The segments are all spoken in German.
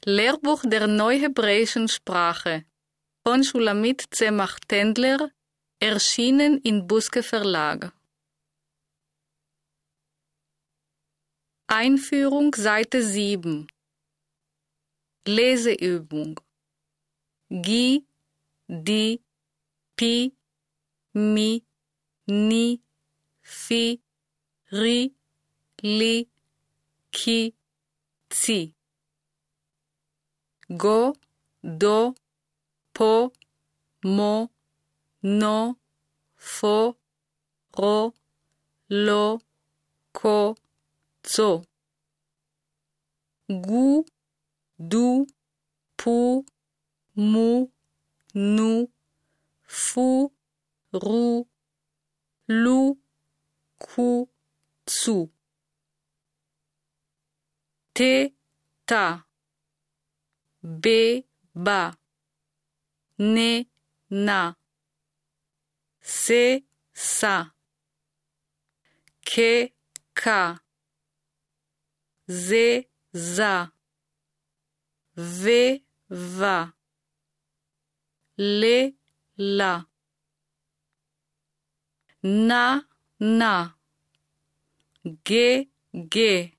Lehrbuch der Neuhebräischen Sprache von Shulamit Tzemach-Tendler, erschienen in Buske Verlag. Einführung Seite 7. Leseübung. Gi, di, pi, mi, ni, fi, ri, li, ki, zi. Go, do, po, mo, no, fo, ro, lo, ko, zo. Gu, du, pu, mu, nu, fu, ru, lu, ku, zu. Te, ta. Be, ba. Ne, na. Se, sa. Ke, ka. Ze, za. Ve, va. Le, la. Na, na. Ge, ge.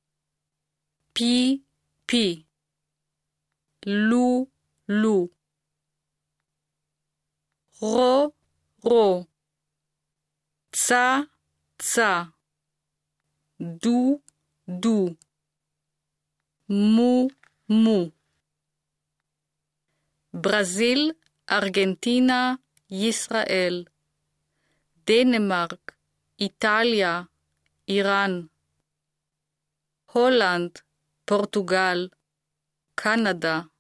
Pi, pi. Lu, lu. Ro, ro. Ca, ca. Du, du. Mu, mu. Brasil, Argentina, Israel. Dänemark, Italia, Iran. Holland, Portugal, Kanada.